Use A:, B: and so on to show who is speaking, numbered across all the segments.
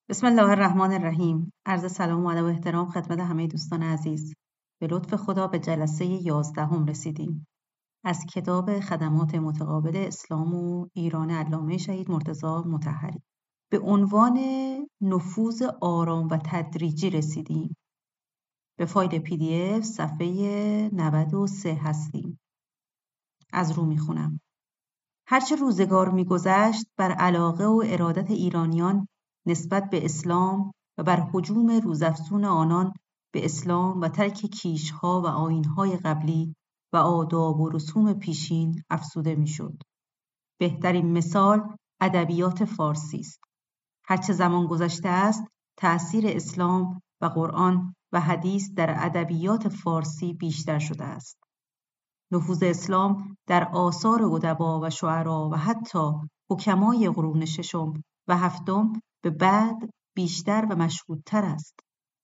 A: بسم الله الرحمن الرحیم. عرض سلام و ادب و احترام خدمت همه دوستان عزیز. به لطف خدا به جلسه 11 رسیدیم از کتاب خدمات متقابل اسلام و ایران علامه شهید مرتضی مطهری. به عنوان نفوذ آرام و تدریجی رسیدیم. به فایل PDF صفحه 93 هستیم. از رو میخونم. هرچه روزگار میگذشت بر علاقه و ارادت ایرانیان نسبت به اسلام و بر هجوم روزافزون آنان به اسلام و ترک کیشها و آیینهای قبلی و آداب و رسوم پیشین افزوده میشد. بهترین مثال ادبیات فارسی است. هرچه زمان گذشته است، تأثیر اسلام و قرآن و حدیث در ادبیات فارسی بیشتر شده است. نفوذ اسلام در آثار ادبا و شعرا و حتی حکمای قرون ششم و هفتم به بعد بیشتر و مشهودتر است.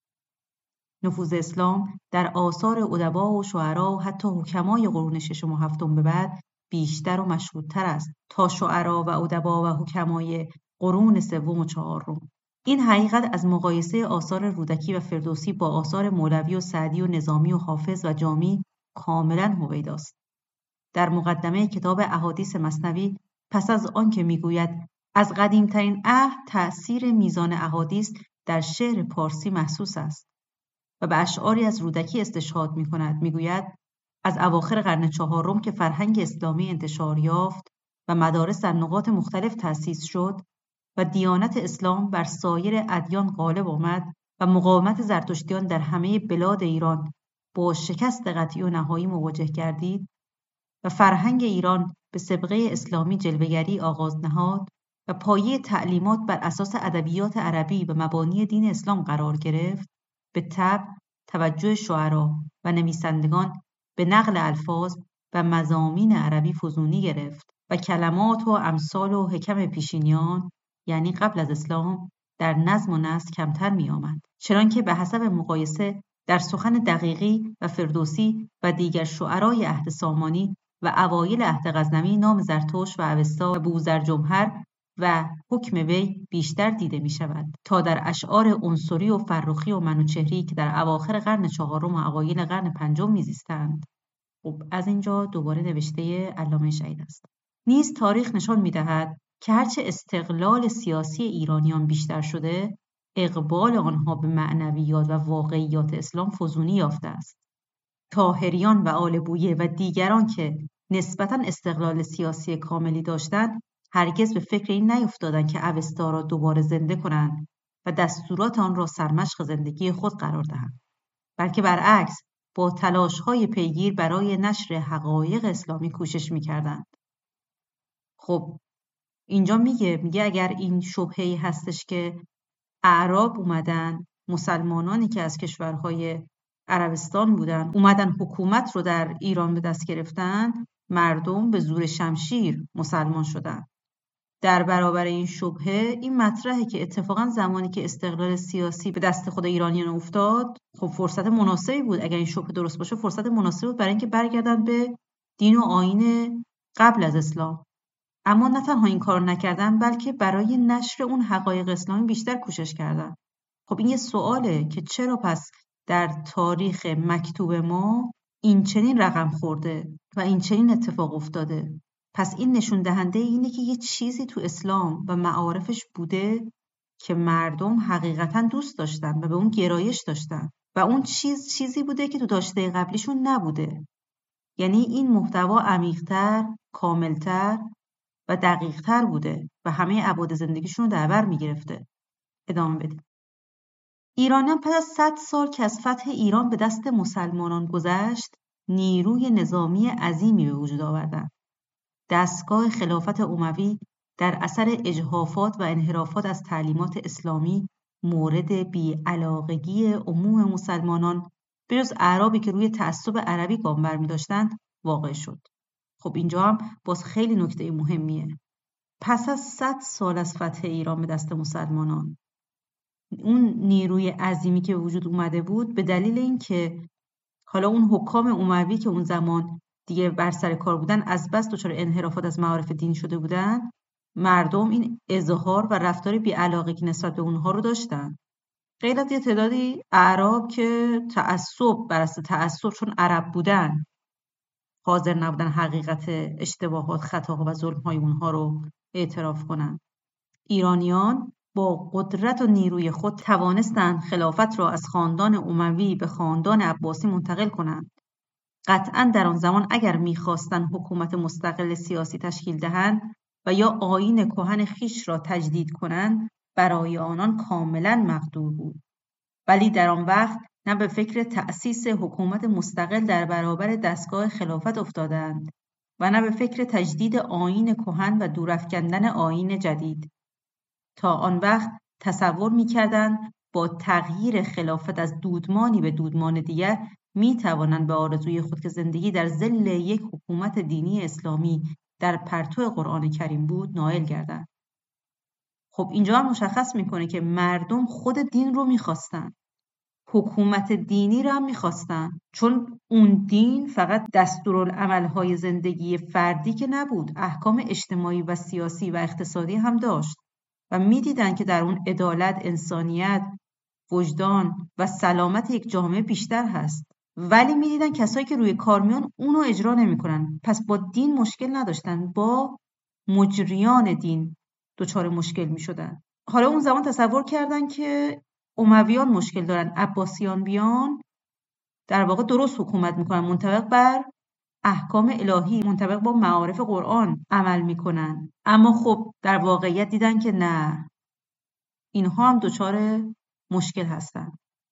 A: نفوذ اسلام در آثار ادبا و شعرا و حتی حکمای قرون ششم و هفتم به بعد بیشتر و مشهودتر است تا شعرا و ادبا و حکمای قرون سوم و چهارم. این حقیقت از مقایسه آثار رودکی و فردوسی با آثار مولوی و سعدی و نظامی و حافظ و جامی کاملا هویداست. در مقدمه کتاب احادیث مثنوی پس از آنکه میگوید از قدیمترین عهد تأثیر میزان احادیث در شعر پارسی محسوس است و به اشعاری از رودکی استشهاد می‌کند، میگوید از اواخر قرن چهارم که فرهنگ اسلامی انتشار یافت و مدارس در نقاط مختلف تأسیس شد و دیانت اسلام بر سایر ادیان غالب آمد و مقاومت زرتشتیان در همه بلاد ایران با شکست قطعی و نهایی مواجه گردید و فرهنگ ایران به سابقه اسلامی جلوه‌گری آغاز نهاد و پایه تعلیمات بر اساس ادبیات عربی و مبانی دین اسلام قرار گرفت، به طبع توجه شعرا و نویسندگان به نقل الفاظ و مضامین عربی فزونی گرفت و کلمات و امثال و حکم پیشینیان یعنی قبل از اسلام در نظم و نثر کمتر می آمد. چنانکه به حسب مقایسه در سخن دقیقی و فردوسی و دیگر شعرای عهد سامانی و اوایل عهد غزنوی نام زرتشت و اوستا و بوذرجمهر و حکم وی بیشتر دیده می شود تا در اشعار عنصری و فرخی و منوچهری که در اواخر قرن چهارم و اوایل قرن پنجم میزیستند. خب از اینجا دوباره نوشته علامه شهید است. نیز تاریخ نشان می دهد که هرچه استقلال سیاسی ایرانیان بیشتر شده، اقبال آنها به معنویات و واقعیات اسلام فزونی یافته است. طاهریان و آل بویه و دیگران که نسبتاً استقلال سیاسی کاملی داشتند، هرگز به فکر این نیفتادند که اوستا را دوباره زنده کنند و دستورات آن را سرمشق زندگی خود قرار دهند، بلکه برعکس با تلاش‌های پیگیر برای نشر حقایق اسلامی کوشش می‌کردند. خب اینجا میگه اگر این شبهه‌ای هستش که اعراب اومدن، مسلمانانی که از کشورهای عربستان بودن اومدن حکومت رو در ایران به دست گرفتن، مردم به زور شمشیر مسلمان شدن. در برابر این شبهه این مطرحه که اتفاقا زمانی که استقلال سیاسی به دست خود ایرانیان افتاد، خب فرصت مناسبی بود، اگر این شبهه درست باشه فرصت مناسبی بود برای اینکه برگردن به دین و آیین قبل از اسلام. اما نه تنها این کار نکردن، بلکه برای نشر اون حقایق اسلامی بیشتر کوشش کردن. خب این یه سواله که چرا پس در تاریخ مکتوب ما این چنین رقم خورده و این چنین اتفاق افتاده؟ پس این نشون دهنده اینه که یه چیزی تو اسلام و معارفش بوده که مردم حقیقتاً دوست داشتن و به اون گرایش داشتن و اون چیزی بوده که تو داشته قبلیشون نبوده. یعنی این محتوا عمیق‌تر، کاملتر و دقیق‌تر بوده و همه ابعاد زندگیشون رو در بر می‌گرفته. ادامه بدیم. ایرانیان پس از 100 سال که از فتح ایران به دست مسلمانان گذشت، نیروی نظامی عظیمی به وجود آوردند. دستگاه خلافت اموی در اثر اجحافات و انحرافات از تعلیمات اسلامی مورد بی‌علاقگی عموم مسلمانان به جز اعرابی که روی تعصب عربی گام برمی‌داشتند واقع شد. خب اینجا هم باز خیلی نکته مهمیه. پس از 100 سال از فتح ایران به دست مسلمانان، اون نیروی عظیمی که وجود اومده بود به دلیل اینکه حالا اون حکام اموی که اون زمان دیگه بر سر کار بودن از بس دچار انحرافات از معارف دین شده بودن، مردم این اظهار و رفتار بی‌علاقه که نسبت به اونها رو داشتن. غیر از یه تعدادی اعراب که بر اساس تعصب چون عرب بودن حاضر نبودن حقیقت اشتباهات، خطاها و ظلم‌های اونها رو اعتراف کنن. ایرانیان با قدرت و نیروی خود توانستند خلافت را از خاندان اموی به خاندان عباسی منتقل کنند. قطعاً در آن زمان اگر می‌خواستند حکومت مستقل سیاسی تشکیل دهند و یا آیین کهن خویش را تجدید کنند، برای آنان کاملاً مقدور بود. ولی در آن وقت نه به فکر تأسیس حکومت مستقل در برابر دستگاه خلافت افتادند و نه به فکر تجدید آیین کهن و دورافکندن آیین جدید. تا آن وقت تصور می‌کردند با تغییر خلافت از دودمانی به دودمان دیگر می‌توانند به آرزوی خود که زندگی در ظل یک حکومت دینی اسلامی در پرتو قرآن کریم بود نائل گردند. خب اینجا هم مشخص میکنه که مردم خود دین رو میخواستن، حکومت دینی رو هم میخواستن، چون اون دین فقط دستورالعمل‌های زندگی فردی که نبود، احکام اجتماعی و سیاسی و اقتصادی هم داشت و میدیدن که در اون عدالت، انسانیت، وجدان و سلامت یک جامعه بیشتر هست. ولی میدیدن کسایی که روی کار میان اونو اجرا نمیکنن. پس با دین مشکل نداشتن، با مجریان دین دچار مشکل میشدن. حالا اون زمان تصور کردن که امویان مشکل دارن، عباسیان بیان در واقع درست حکومت میکنن، منطبق بر احکام الهی، منطبق با معارف قرآن عمل میکنن. اما خب در واقعیت دیدن که نه، اینها هم دچار مشکل هستن.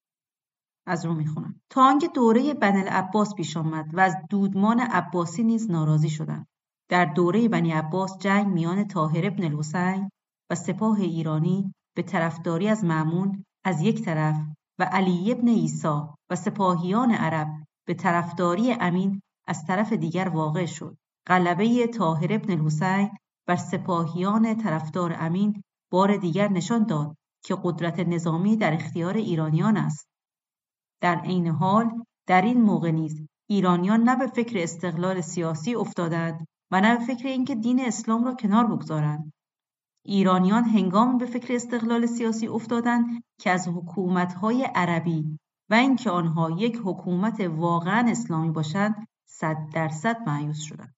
A: از رو میخونم. تا آنکه دوره بنی العباس پیش آمد و از دودمان عباسی نیز ناراضی شدند. در دوره بنی عباس جنگ میان طاهر ابن الحسین و سپاه ایرانی به طرفداری از مأمون از یک طرف و علی ابن عیسی و سپاهیان عرب به طرفداری امین از طرف دیگر واقع شد. غلبه طاهر ابن الحسین بر سپاهیان طرفدار امین بار دیگر نشان داد که قدرت نظامی در اختیار ایرانیان است. در عین حال در این موقع نیز ایرانیان نه به فکر استقلال سیاسی افتادند و نه به فکر اینکه دین اسلام را کنار بگذارند. ایرانیان هنگام به فکر استقلال سیاسی افتادند که از حکومت‌های عربی و اینکه آنها یک حکومت واقعا اسلامی باشند 100% مایوس شدند.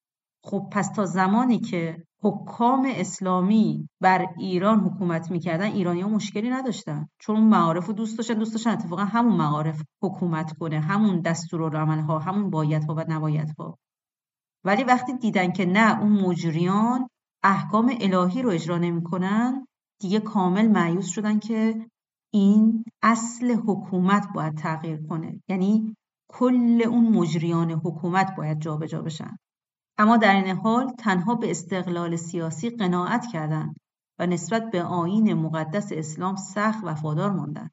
A: خب پس تا زمانی که حکام اسلامی بر ایران حکومت میکردن ایرانی‌ها مشکلی نداشتن، چون اون معارف رو دوست داشتن اتفاقا همون معارف حکومت کنه، همون دستورالعمل‌ها، همون بایدها و نبایدها. ولی وقتی دیدن که نه، اون مجریان احکام الهی رو اجرا نمی‌کنن، دیگه کامل مایوس شدن که این اصل حکومت باید تغییر کنه، یعنی کل اون مجریان حکومت باید جابجا بشن. اما در این حال تنها به استقلال سیاسی قناعت کردند و نسبت به آیین مقدس اسلام سخت وفادار ماندند.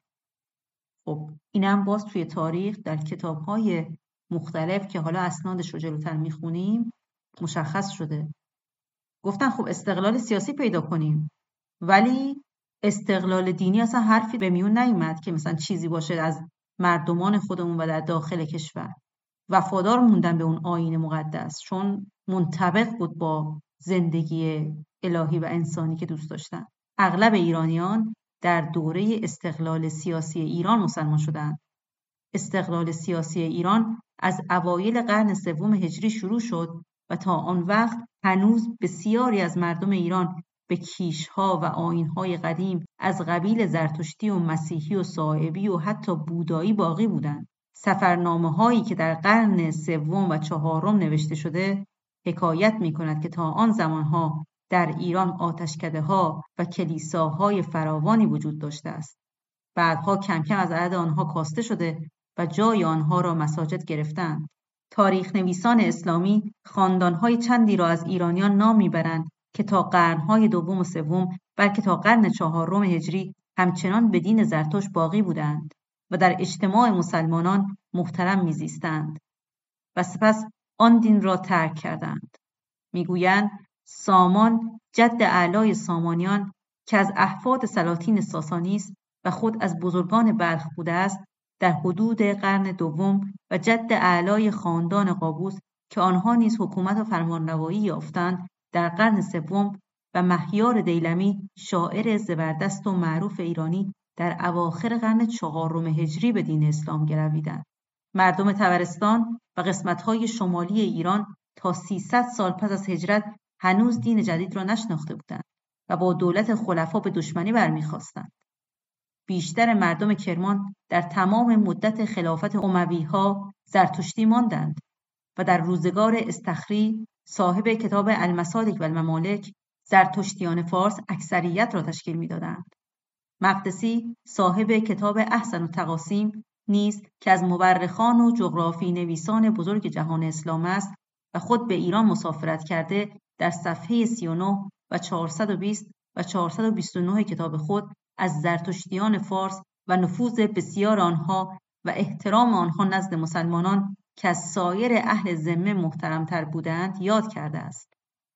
A: خب اینم باز توی تاریخ در کتاب‌های مختلف که حالا اسنادش رو جلوتر میخونیم مشخص شده. گفتن خب استقلال سیاسی پیدا کنیم، ولی استقلال دینی اصلا حرفی به میون نیومد که مثلا چیزی باشه از مردمان خودمون و در داخل کشور. وفادار موندن به اون آیین مقدس چون منطبق بود با زندگی الهی و انسانی که دوست داشتن. اغلب ایرانیان در دوره استقلال سیاسی ایران مسلمان شدند. استقلال سیاسی ایران از اوایل قرن سوم هجری شروع شد و تا آن وقت هنوز بسیاری از مردم ایران به کیش‌ها و آیین‌های قدیم از قبیل زرتشتی و مسیحی و صائبی و حتی بودایی باقی بودند. سفرنامه‌هایی که در قرن سوم و چهارم نوشته شده حکایت می‌کند که تا آن زمانها در ایران آتشکده‌ها و کلیساهای فراوانی وجود داشته است. بعدها کم کم از عدد آنها کاسته شده و جای آنها را مساجد گرفتند. تاریخ نویسان اسلامی خاندان‌های چندی را از ایرانیان نام می‌برند که تا قرن‌های دوم و سوم بلکه تا قرن چهارم هجری همچنان به دین زرتشت باقی بودند و در اجتماع مسلمانان محترم می‌زیستند و سپس آن دین را ترک کردند. میگویند سامان جد اعلای سامانیان که از احفاد سلاطین ساسانی است و خود از بزرگان بلخ بوده است در حدود قرن دوم و جد اعلای خاندان قابوس که آنها نیز حکومت و فرمانروایی یافتند در قرن سوم و مهیار دیلمی شاعر زبردست و معروف ایرانی در اواخر قرن 4 هجری به دین اسلام گرویدند. مردم طبرستان و قسمت‌های شمالی ایران تا 300 سال پس از هجرت هنوز دین جدید را نشناخته بودند و با دولت خلفا به دشمنی برمیخواستند. بیشتر مردم کرمان در تمام مدت خلافت اموی‌ها زرتشتی ماندند و در روزگار استخری صاحب کتاب المسالک و الممالک زرتشتیان فارس اکثریت را تشکیل می‌دادند. مقدسی صاحب کتاب احسن التقاسیم نیز که از مورخان و جغرافی نویسان بزرگ جهان اسلام است و خود به ایران مسافرت کرده، در صفحه 39 و 420 و 429 کتاب خود از زرتشتیان فارس و نفوذ بسیار آنها و احترام آنها نزد مسلمانان که از سایر اهل ذمه محترمتر بودند یاد کرده است.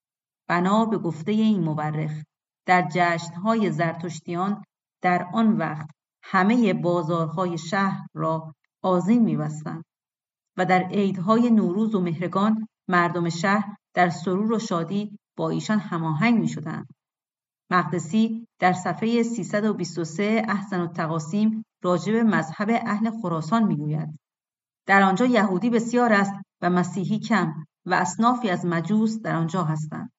A: بنا به گفته این مورخ، در جشن‌های زرتشتیان در آن وقت همه بازارهای شهر را آذین می‌بستند و در عیدهای نوروز و مهرگان مردم شهر در سرور و شادی با ایشان هماهنگ می‌شدند. مقدسی در صفحه 323 احسن التقاسیم راجع به مذهب اهل خراسان می‌گوید: در آنجا یهودی بسیار است و مسیحی کم و اصنافی از مجوس در آنجا هستند.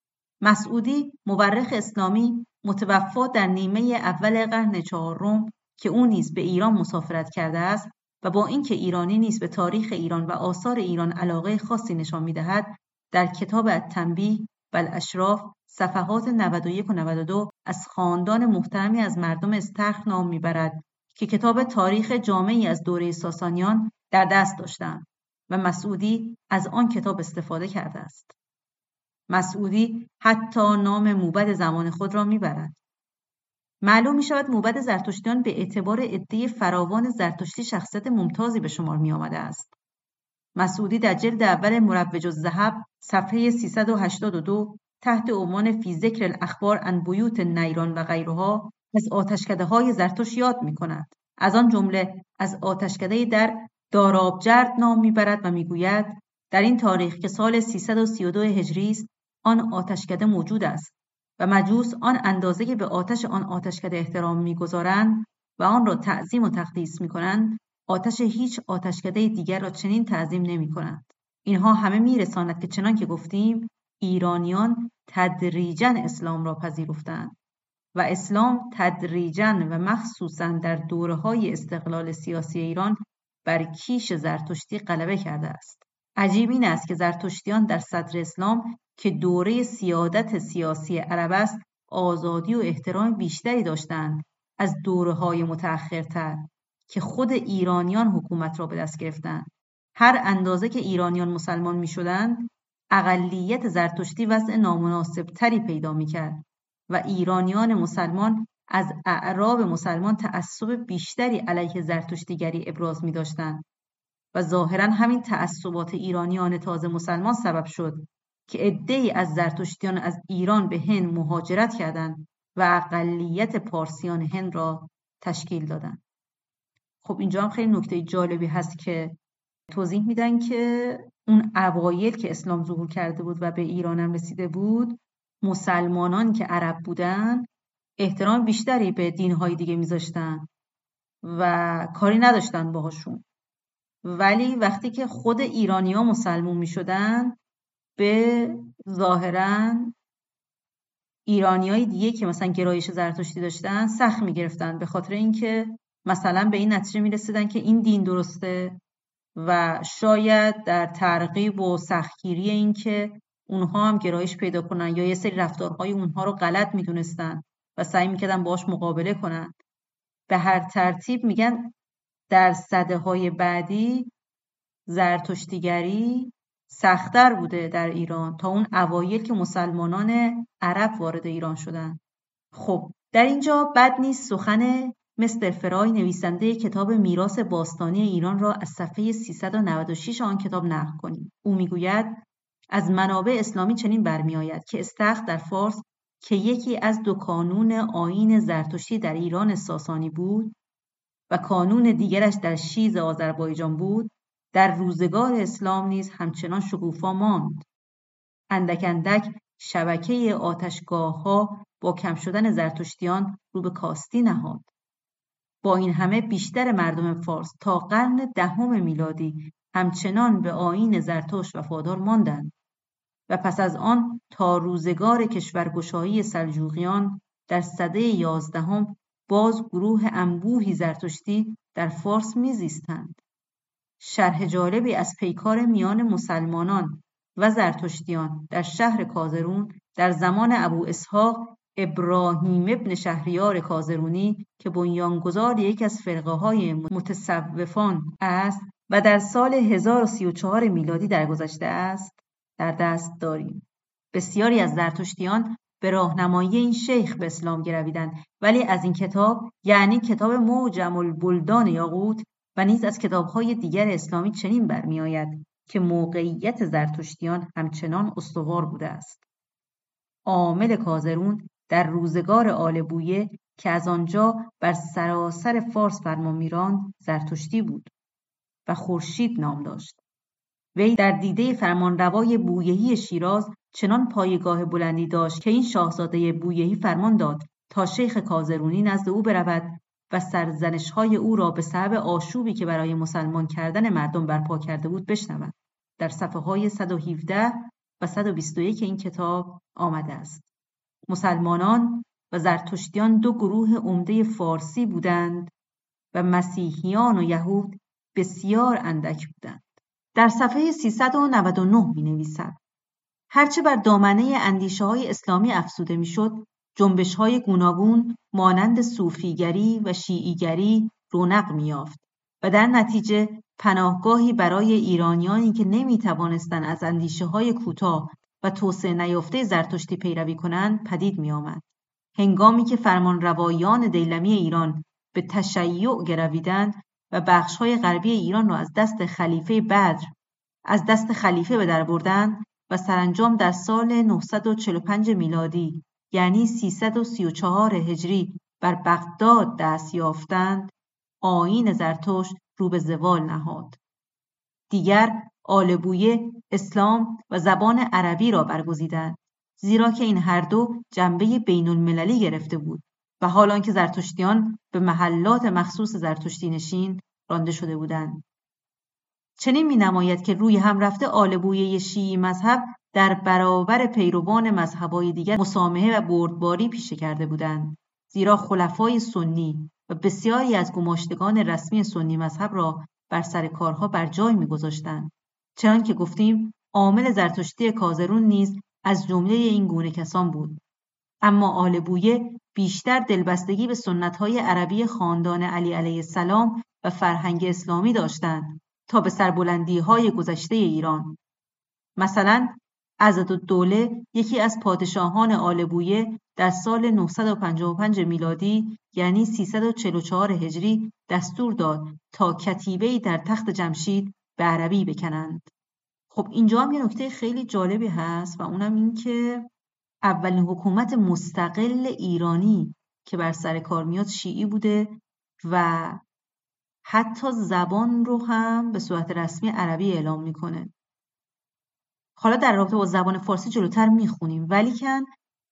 A: مسعودی مورخ اسلامی متوفا در نیمه اول قرن 4 که او نیز به ایران مسافرت کرده است و با اینکه ایرانی نیز به تاریخ ایران و آثار ایران علاقه خاصی نشان می‌دهد، در کتاب التنبیه و الاشراف صفحات 91 و 92 از خاندان محترمی از مردم استخر نام می‌برد که کتاب تاریخ جامعی از دوره ساسانیان در دست داشتند و مسعودی از آن کتاب استفاده کرده است. مسعودی حتی نام موبد زمان خود را میبرد. معلوم می شود موبد زرتشتیان به اعتبار عده فراوان زرتشتی شخصیت ممتازی به شمار می آمده است. مسعودی در جلد اول مروج الذهب صفحه 382 تحت عنوان فی ذکر الاخبار عن بیوت نیران و غیرها از آتشکده‌های زرتشت یاد می کند. از آن جمله از آتشکده در دارابجرد نام میبرد و میگوید در این تاریخ که سال 332 هجری است آن آتشکده موجود است و مجوس آن اندازه که به آتش آن آتشکده احترام میگذارند و آن را تعظیم و تقدیس میکنند، آتش هیچ آتشکده دیگر را چنین تعظیم نمیکنند. اینها همه میرساند که چنان که گفتیم ایرانیان تدریجاً اسلام را پذیرفتند و اسلام تدریجاً و مخصوصاً در دوره‌های استقلال سیاسی ایران بر کیش زرتشتی غلبه کرده است. عجیب این است که زرتشتیان در صدر اسلام که دوره سیادت سیاسی عرب است، آزادی و احترام بیشتری داشتند از دوره‌های متأخرتر که خود ایرانیان حکومت را به دست گرفتند. هر اندازه که ایرانیان مسلمان می‌شدند، اقلیت زرتشتی وضع نامناسب‌تری پیدا می‌کرد و ایرانیان مسلمان از اعراب مسلمان تعصب بیشتری علیه زرتشتیگری ابراز می‌داشتند و ظاهراً همین تعصبات ایرانیان تازه مسلمان سبب شد که عده‌ای از زرتشتیان از ایران به هند مهاجرت کردند و اقلیت پارسیان هند را تشکیل دادند. خب اینجا هم خیلی نکته جالبی هست که توضیح میدن که اون اوایل که اسلام ظهور کرده بود و به ایران هم رسیده بود، مسلمانان که عرب بودن احترام بیشتری به دین‌های دیگه میذاشتن و کاری نداشتن باهاشون، ولی وقتی که خود ایرانی‌ها مسلمون میشدن به ظاهراً ایرانی‌های دیگه که مثلا گرایش زرتشتی داشتن سخت میگرفتن، به خاطر اینکه مثلا به این نتیجه میرسیدن که این دین درسته و شاید در ترغیب و سختگیری این که اونها هم گرایش پیدا کنن یا یه سری رفتارهای اونها رو غلط میدونستن و سعی میکردن باهاش مقابله کنن. به هر ترتیب میگن در سده‌های بعدی زرتشتیگری سخت‌تر بوده در ایران تا اون اوایل که مسلمانان عرب وارد ایران شدن. خب در اینجا بد نیست سخن مستر فرای نویسنده کتاب میراث باستانی ایران را از صفحه 396 آن کتاب نقل کنیم. او میگوید از منابع اسلامی چنین برمی‌آید که استخر در فارس که یکی از دو کانون آیین زرتشتی در ایران ساسانی بود و کانون دیگرش در شیز آذربایجان بود، در روزگار اسلام نیز همچنان شکوفا ماند. اندک اندک شبکه آتشگاه‌ها با کم شدن زرتشتیان رو به کاستی نهاد. با این همه بیشتر مردم فارس تا قرن 10 میلادی همچنان به آیین زرتشت وفادار ماندند و پس از آن تا روزگار کشورگشایی سلجوقیان در سده 11 باز گروه انبوهی زرتشتی در فارس میزیستند. شرح جالبی از پیکار میان مسلمانان و زرتشتیان در شهر کازرون در زمان ابو اسحاق ابراهیم ابن شهریار کازرونی که بنیانگذار یکی از فرقه‌های متصوفان است و در سال 1034 میلادی درگذشته است در دست داریم. بسیاری از زرتشتیان به راهنمایی این شیخ به اسلام گرویدند، ولی از این کتاب یعنی کتاب معجم البلدان یاقوت و نیز از کتاب‌های دیگر اسلامی چنین برمی‌آید که موقعیت زرتشتیان همچنان استوار بوده است. عامل کازرون در روزگار آل بویه که از آنجا بر سراسر فارس فرمان می‌راند زرتشتی بود و خورشید نام داشت. وی در دیده فرمانروای بویهی شیراز چنان پایگاه بلندی داشت که این شاهزاده بویهی فرمان داد تا شیخ کازرونی نزد او برود و سرزنش‌های او را به سبب آشوبی که برای مسلمان کردن مردم برپا کرده بود بشنود. در صفحه‌های 117 و 121 این کتاب آمده است. مسلمانان و زرتشتیان دو گروه عمده فارسی بودند و مسیحیان و یهود بسیار اندک بودند. در صفحه 399 می‌نویسد: هرچه بر دامنه اندیشه‌های اسلامی افزوده می‌شد، جنبش‌های گوناگون مانند صوفیگری و شیعیگری رونق می‌یافت و در نتیجه پناهگاهی برای ایرانیانی که نمی‌توانستند از اندیشه‌های کوتاه و توسعه نیافته زرتشتی پیروی کنند پدید می‌آمد. هنگامی که فرمانروایان دیلمی ایران به تشیع گرویدند و بخش‌های غربی ایران را از دست خلیفه به در بردند و سرانجام در سال 945 میلادی یعنی 334 هجری بر بغداد دست یافتند، آیین زرتشت رو به زوال نهاد. دیگر آل بویه اسلام و زبان عربی را برگزیدند، زیرا که این هر دو جنبه بین المللی گرفته بود و حال آنکه زرتشتیان به محلات مخصوص زرتشتی نشین رانده شده بودند. چنین می‌نماید که روی هم رفته آل بویه شیعی مذهب در برابر پیروان مذهب‌های دیگر مسامحه و بردباری پیشه کرده بودند، زیرا خلفای سنی و بسیاری از گماشتگان رسمی سنی مذهب را بر سر کارها بر جای می‌گذاشتند. چنان که گفتیم عامل زرتشتی کازرون نیز از جمله این گونه کسان بود. اما آل بویه بیشتر دلبستگی به سنت‌های عربی خاندان علی علیه السلام و فرهنگ اسلامی داشتند تا به سربلندی‌های گذشته ایران. مثلا عضدالدوله یکی از پادشاهان آل بویه در سال 955 میلادی یعنی 344 هجری دستور داد تا کتیبه‌ای در تخت جمشید به عربی بکنند. خب اینجا هم یه نکته خیلی جالبی هست و اونم این که اولین حکومت مستقل ایرانی که بر سر کار میاد شیعی بوده و حتی زبان رو هم به صورت رسمی عربی اعلام میکنه. حالا در رابطه با زبان فارسی جلوتر میخونیم، ولیکن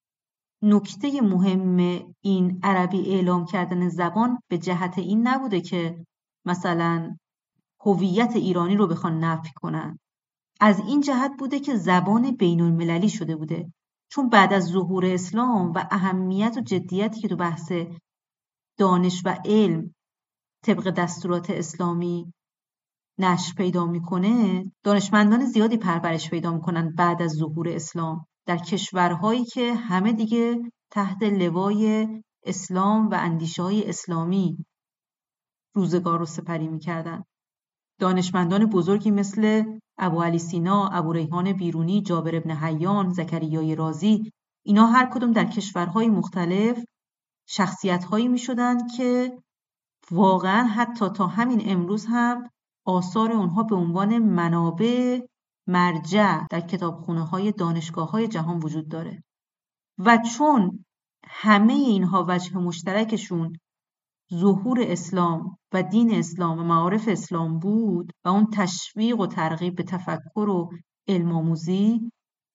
A: نکته مهم این عربی اعلام کردن زبان به جهت این نبوده که مثلا هویت ایرانی رو بخوان نفی کنن. از این جهت بوده که زبان بین المللی شده بوده، چون بعد از ظهور اسلام و اهمیت و جدیتی که تو بحث دانش و علم طبق دستورات اسلامی نشر پیدا میکنه، دانشمندان زیادی پرورش پیدا میکنن بعد از ظهور اسلام در کشورهایی که همه دیگه تحت لوای اسلام و اندیشه‌های اسلامی روزگار رو سپری میکردن. دانشمندان بزرگی مثل ابو علی سینا، ابو ریحان بیرونی، جابر ابن حیان، زکریای رازی، اینا هر کدوم در کشورهای مختلف شخصیت‌هایی میشدن که واقعا حتی تا همین امروز هم آثار اونها به عنوان منابع مرجع در کتابخونه‌های دانشگاه‌های جهان وجود داره. و چون همه اینها وجه مشترکشون ظهور اسلام و دین اسلام و معارف اسلام بود و اون تشویق و ترغیب به تفکر و علم آموزی،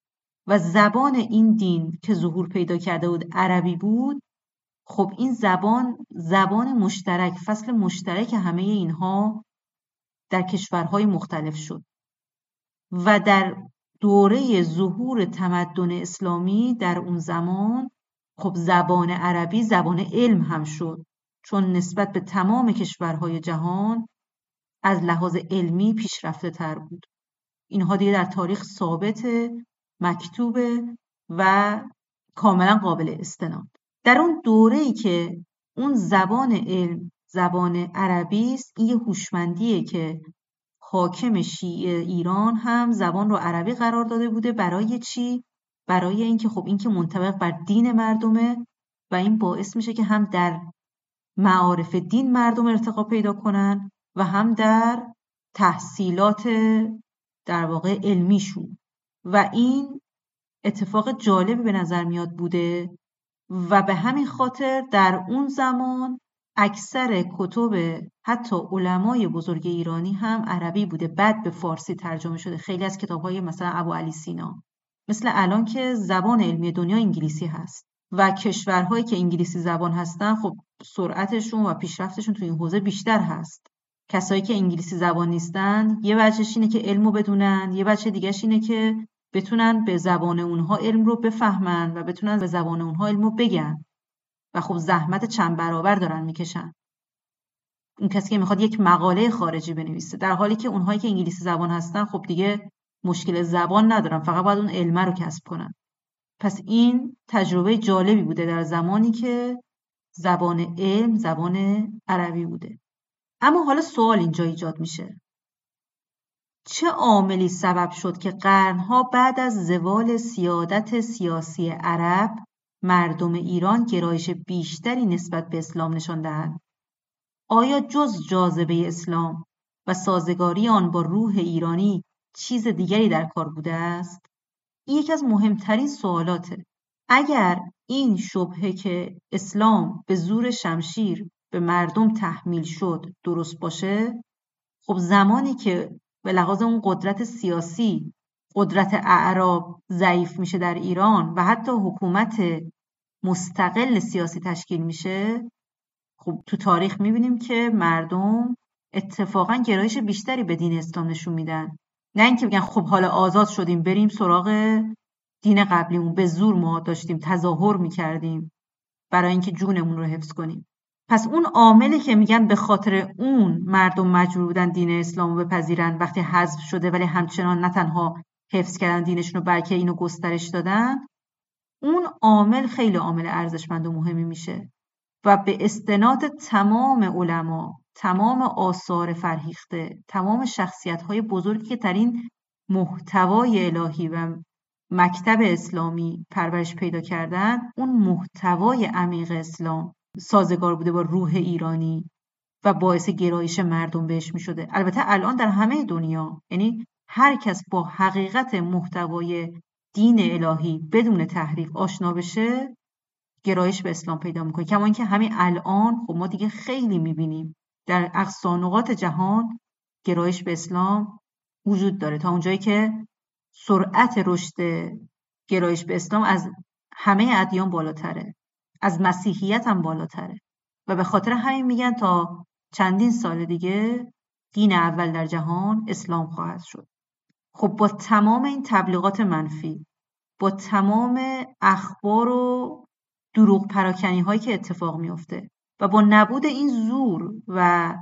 A: و زبان این دین که ظهور پیدا کرده بود عربی بود، خب این زبان مشترک، فصل مشترک همه اینها در کشورهای مختلف شد و در دوره ظهور تمدن اسلامی در اون زمان خب زبان عربی زبان علم هم شد، چون نسبت به تمام کشورهای جهان از لحاظ علمی پیشرفته تر بود. اینها دیگه در تاریخ ثابت، مکتوبه و کاملا قابل استناد. در اون دوره‌ای که اون زبان علم زبان عربی است، این یه هوشمندیه که حاکم شیعه ایران هم زبان رو عربی قرار داده بوده. برای چی؟ برای اینکه خب این که منطبق بر دین مردمه و این باعث میشه که هم در معارف دین مردم ارتقا پیدا کنن و هم در تحصیلات در واقع علمیشون و این اتفاق جالبی به نظر میاد بوده و به همین خاطر در اون زمان اکثر کتب حتی علمای بزرگ ایرانی هم عربی بوده، بعد به فارسی ترجمه شده. خیلی از کتاب‌های مثلا ابوعلی سینا، مثل الان که زبان علمی دنیا انگلیسی هست و کشورهایی که انگلیسی زبان هستن خب سرعتشون و پیشرفتشون تو این حوزه بیشتر هست. کسایی که انگلیسی زبان نیستن یه وجهش اینه که علمو بدونن، یه وجه دیگه‌ش اینه که بتونن به زبان اونها علم رو بفهمن و بتونن به زبان اونها علم رو بگن و خب زحمت چند برابر دارن میکشن. اون کسی که میخواد یک مقاله خارجی بنویسه، در حالی که اونهایی که انگلیسی زبان هستن خب دیگه مشکل زبان ندارن، فقط باید اون علم رو کسب کنن. پس این تجربه جالبی بوده در زمانی که زبان علم زبان عربی بوده. اما حالا سوال اینجا ایجاد میشه، چه عاملی سبب شد که قرنها بعد از زوال سیادت سیاسی عرب مردم ایران گرایش بیشتری نسبت به اسلام نشان دهند؟ آیا جز جاذبه اسلام و سازگاری آن با روح ایرانی چیز دیگری در کار بوده است؟ این یکی از مهمترین سوالاته. اگر این شبهه که اسلام به زور شمشیر به مردم تحمیل شد درست باشه، خب زمانی که به لحاظ اون قدرت سیاسی قدرت اعراب ضعیف میشه در ایران و حتی حکومت مستقل سیاسی تشکیل میشه، خب تو تاریخ میبینیم که مردم اتفاقا گرایش بیشتری به دین اسلام نشون میدن، نه اینکه بگن خب حالا آزاد شدیم بریم سراغ دین قبلیمون. به زور ما داشتیم تظاهر میکردیم برای اینکه جونمون رو حفظ کنیم. پس اون عاملی که میگن به خاطر اون مردم مجبور بودن دین اسلام رو بپذیرن وقتی حذف شده ولی همچنان نه تنها حفظ کردن دینشون رو بلکه اینو گسترش دادن، اون عامل خیلی عامل ارزشمند و مهمی میشه و به استناد تمام علما، تمام آثار فرهیخته، تمام شخصیت‌های بزرگی که در این محتوای الهی و مکتب اسلامی پرورش پیدا کردن، اون محتوای عمیق اسلام سازگار بوده با روح ایرانی و باعث گرایش مردم بهش می شده. البته الان در همه دنیا، یعنی هر کس با حقیقت محتوای دین الهی بدون تحریف آشنا بشه گرایش به اسلام پیدا میکنه. کما اینکه همین الان خب ما دیگه خیلی میبینیم در اقصا نقاط جهان گرایش به اسلام وجود داره، تا اونجایی که سرعت رشد گرایش به اسلام از همه ادیان بالاتره، از مسیحیت هم بالاتره و به خاطر همین میگن تا چندین سال دیگه دین اول در جهان اسلام خواهد شد. خب با تمام این تبلیغات منفی، با تمام اخبار و دروغ پراکنی هایی که اتفاق میفته و با نبود این زور و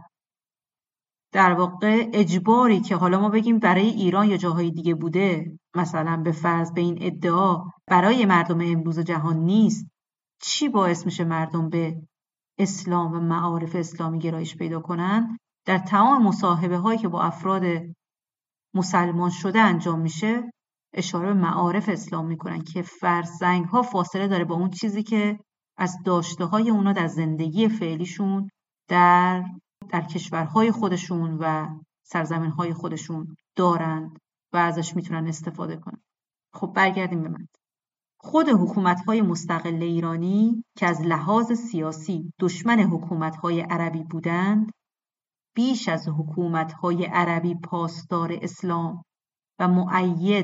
A: در واقع اجباری که حالا ما بگیم برای ایران یا جاهای دیگه بوده، مثلا به فرض به این ادعا برای مردم امروز جهان نیست، چی باعث میشه مردم به اسلام و معارف اسلامی گرایش پیدا کنن؟ در تمام مصاحبه هایی که با افراد مسلمان شده انجام میشه اشاره به معارف اسلام میکنن که فرسنگ ها فاصله داره با اون چیزی که از داشته های اونا در زندگی فعلیشون در کشورهای خودشون و سرزمینهای خودشون دارند و ازش میتونن استفاده کنن. خب برگردیم به من. خود حکومت‌های مستقل ایرانی که از لحاظ سیاسی دشمن حکومت‌های عربی بودند، بیش از حکومت‌های عربی پاسدار اسلام و مؤید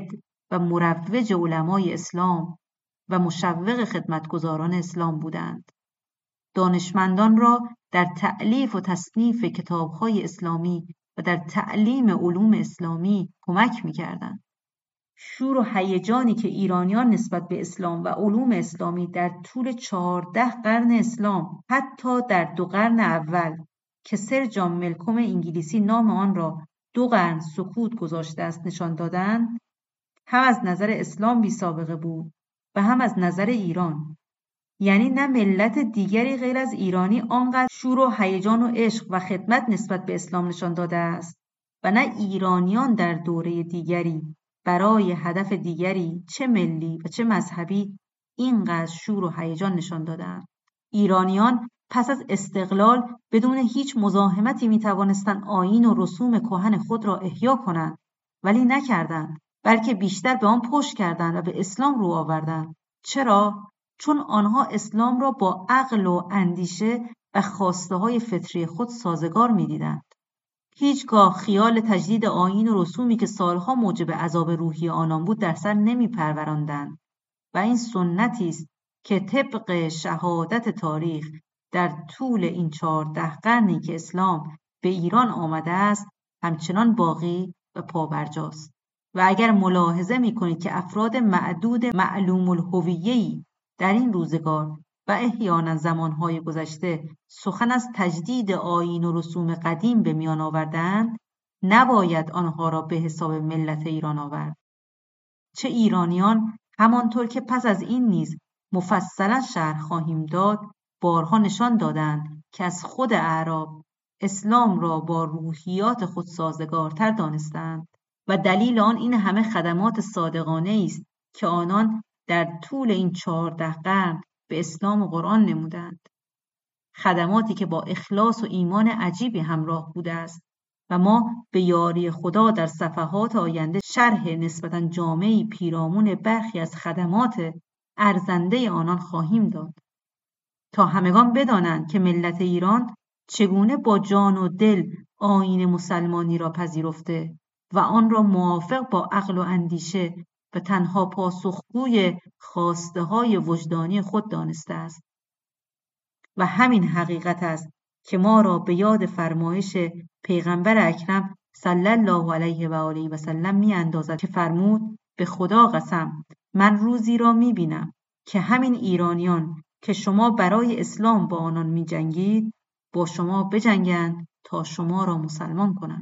A: و مروج علمای اسلام و مشوق خدمتگزاران اسلام بودند. دانشمندان را در تألیف و تصنیف کتاب‌های اسلامی و در تعلیم علوم اسلامی کمک می‌کردند. شور و هیجانی که ایرانیان نسبت به اسلام و علوم اسلامی در طول 14 قرن اسلام، حتی در 2 قرن اول که سر جان ملکوم انگلیسی نام آن را 2 قرن سکوت گذاشته است نشان دادند، هم از نظر اسلام بی سابقه بود و هم از نظر ایران. یعنی نه ملت دیگری غیر از ایرانی آنقدر شور و هیجان و عشق و خدمت نسبت به اسلام نشان داده است و نه ایرانیان در دوره دیگری برای هدف دیگری چه ملی و چه مذهبی اینقدر شور و هیجان نشان دادند. ایرانیان پس از استقلال بدون هیچ مزاحمتی می توانستند آیین و رسوم کهن خود را احیا کنند، ولی نکردند، بلکه بیشتر به آن پشت کردند و به اسلام رو آوردند. چرا؟ چون آنها اسلام را با عقل و اندیشه و خواسته‌های فطری خود سازگار می‌دیدند. هیچگاه خیال تجدید آیین و رسومی که سالها موجب عذاب روحی آنان بود در سر نمی‌پروراندند و این سنتی است که طبق شهادت تاریخ در طول این 14 قرنی که اسلام به ایران آمده است همچنان باقی و پابرجاست. و اگر ملاحظه می‌کنید که افراد معدود معلوم الهویه‌ای در این روزگار و احیانا زمانهای گذشته سخن از تجدید آیین و رسوم قدیم به میان آوردند، نباید آنها را به حساب ملت ایران آورد. چه ایرانیان همانطور که پس از این نیز مفصلا شرح خواهیم داد بارها نشان دادند که از خود اعراب اسلام را با روحیات خود سازگارتر دانستند و دلیل آن این همه خدمات صادقانه است که آنان در طول این 14 قرن به اسلام و قرآن نمودند. خدماتی که با اخلاص و ایمان عجیبی همراه بوده است و ما به یاری خدا در صفحات آینده شرح نسبتاً جامعی پیرامون برخی از خدمات ارزنده آنان خواهیم داد تا همگان بدانند که ملت ایران چگونه با جان و دل آیین مسلمانی را پذیرفته و آن را موافق با عقل و اندیشه و تنها پاسخگوی خواسته‌های وجدانی خود دانسته است. و همین حقیقت است که ما را به یاد فرمایش پیغمبر اکرم صلی الله علیه و آله و سلم می اندازد که فرمود به خدا قسم من روزی را می بینم که همین ایرانیان که شما برای اسلام با آنان می جنگید با شما بجنگند تا شما را مسلمان کنند.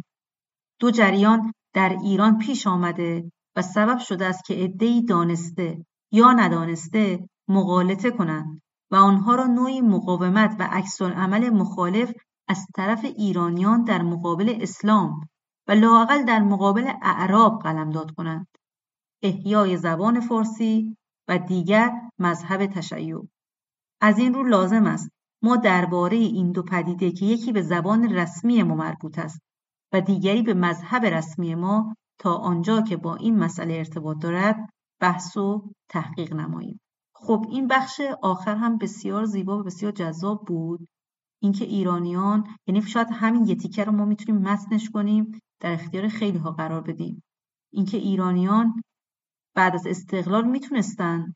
A: 2 جریان در ایران پیش آمده و سبب شده است که عده‌ای دانسته یا ندانسته مغالطه کنند و آنها را نوعی مقاومت و عکس‌العمل مخالف از طرف ایرانیان در مقابل اسلام و لااقل در مقابل اعراب قلمداد کنند. احیای زبان فارسی و دیگر مذهب تشیع. از این رو لازم است ما درباره این 2 پدیده که یکی به زبان رسمی ما مربوط است و دیگری به مذهب رسمی ما تا آنجا که با این مسئله ارتباط دارد بحث و تحقیق نماییم. خب این بخش آخر هم بسیار زیبا و بسیار جذاب بود. اینکه ایرانیان، یعنی شاید همین یه تیکه رو ما میتونیم متنش کنیم در اختیار خیلی ها قرار بدیم. اینکه ایرانیان بعد از استقلال میتونستن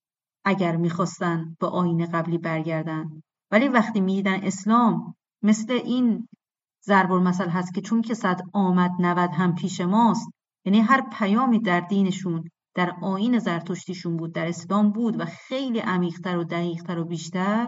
A: اگر میخواستن به آیین قبلی برگردن، ولی وقتی میدیدن اسلام مثل این ضرب المثل هست که چون که صد آمد 90 هم پیش ماست، یعنی هر پیامی در دینشون در آیین زرتشتیشون بود در اسلام بود و خیلی عمیق‌تر و دقیق‌تر و بیشتر،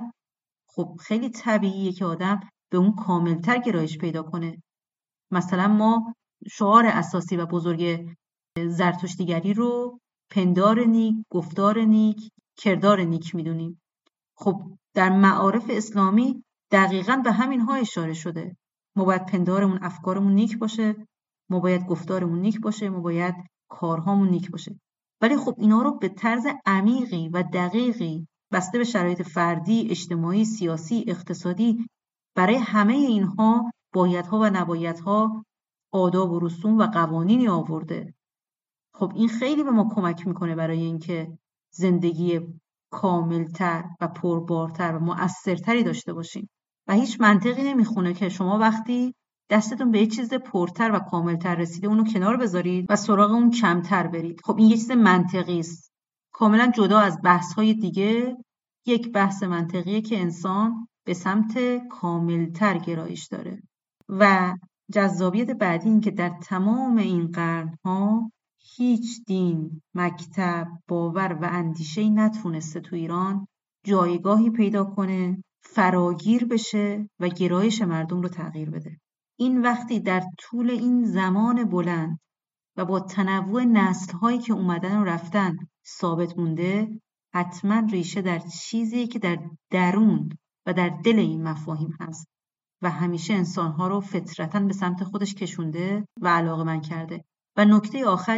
A: خب خیلی طبیعیه که آدم به اون کاملتر گرایش پیدا کنه. مثلا ما شعار اساسی و بزرگ زرتشتیگری رو پندار نیک، گفتار نیک، کردار نیک میدونیم. خب در معارف اسلامی دقیقاً به همین ها اشاره شده. ما باید پندارمون، افکارمون نیک باشه، ما باید گفتارمون نیک باشه، ما باید کارهامون نیک باشه. ولی خب اینا رو به طرز عمیقی و دقیقی بسته به شرایط فردی، اجتماعی، سیاسی، اقتصادی برای همه اینها بایدها و نبایدها آداب و رسوم و قوانینی آورده. خب این خیلی به ما کمک میکنه برای اینکه زندگی کاملتر و پربارتر و مؤثرتری داشته باشیم. و هیچ منطقی نمیخونه که شما وقتی دستتون به یه چیز پرتر و کاملتر رسیده اونو کنار بذارید و سراغ اون کمتر برید. خب این یه چیز منطقی است، کاملا جدا از بحث‌های دیگه. یک بحث منطقیه که انسان به سمت کاملتر گرایش داره. و جذابیت بعدی این که در تمام این قرن‌ها هیچ دین، مکتب، باور و اندیشه‌ای نتونسته تو ایران جایگاهی پیدا کنه، فراگیر بشه و گرایش مردم رو تغییر بده. این وقتی در طول این زمان بلند و با تنوع نسل‌هایی که اومدن و رفتن ثابت مونده، حتما ریشه در چیزیه که در درون و در دل این مفاهیم هست و همیشه انسان‌ها رو فطرتاً به سمت خودش کشونده و علاقه‌مند کرده. و نکته آخر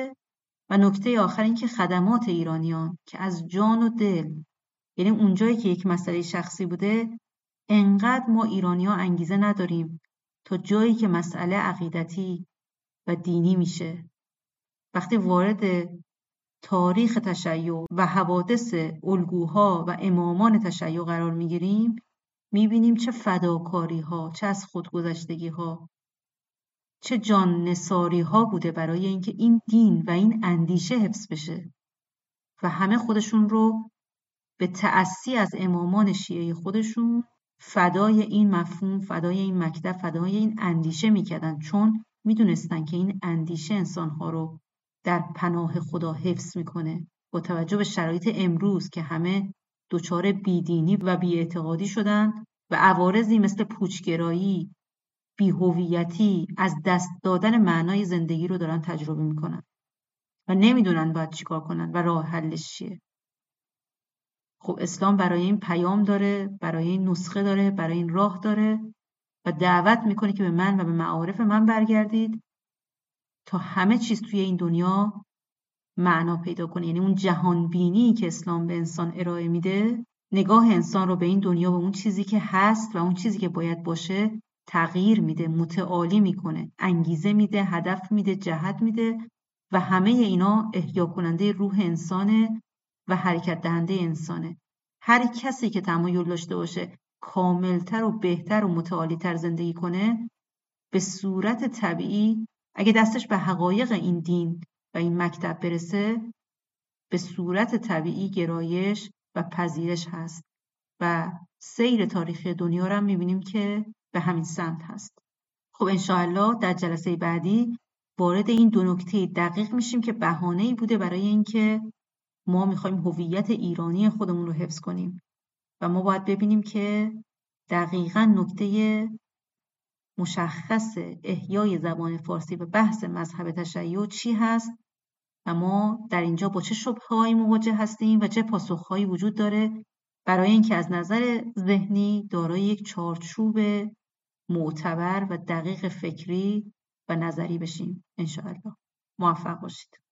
A: این که خدمات ایرانیان که از جان و دل، یعنی اونجایی که یک مسئله شخصی بوده، انقدر ما ایرانی‌ها انگیزه نداریم تا جایی که مسئله عقیدتی و دینی میشه. وقتی وارد تاریخ تشیع و حوادث الگوها و امامان تشیع قرار میگیریم، میبینیم چه فداکاری‌ها، چه از خودگذشتگی‌ها، چه جان نثاری‌ها بوده برای اینکه این دین و این اندیشه حفظ بشه و همه خودشون رو به تأسی از امامان شیعه خودشون فدای این مفهوم، فدای این مکتب، فدای این اندیشه میکردن، چون میدونستن که این اندیشه انسان‌ها رو در پناه خدا حفظ میکنه. با توجه به شرایط امروز که همه دچار بیدینی و بی‌اعتقادی شدن و عوارضی مثل پوچگرایی، بی‌هویتی، از دست دادن معنای زندگی رو دارن تجربه میکنن و نمیدونن باید چیکار کنن و راه حلش چیه. خب اسلام برای این پیام داره، برای این نسخه داره، برای این راه داره و دعوت میکنه که به من و به معارف من برگردید تا همه چیز توی این دنیا معنا پیدا کنه. یعنی اون جهان بینی که اسلام به انسان ارائه میده، نگاه انسان رو به این دنیا، به اون چیزی که هست و اون چیزی که باید باشه تغییر میده، متعالی میکنه، انگیزه میده، هدف میده، جهت میده و همه اینا احیا کننده روح انسانه و حرکت دهنده انسانه. هر کسی که تمایل داشته باشه کاملتر و بهتر و متعالیتر زندگی کنه، به صورت طبیعی اگه دستش به حقایق این دین و این مکتب برسه، به صورت طبیعی گرایش و پذیرش هست و سیر تاریخی دنیا رو هم میبینیم که به همین سمت هست. خب انشاءالله در جلسه بعدی وارد این دو نکته دقیق میشیم که بهانه‌ای بوده برای اینکه ما میخوایم هویت ایرانی خودمون رو حفظ کنیم و ما باید ببینیم که دقیقاً نکته مشخص احیای زبان فارسی و بحث مذهب تشیع چی هست و ما در اینجا با چه شبهه‌هایی مواجه هستیم و چه پاسخهایی وجود داره برای اینکه از نظر ذهنی دارای یک چارچوب معتبر و دقیق فکری و نظری بشیم. انشاءالله موفق باشید.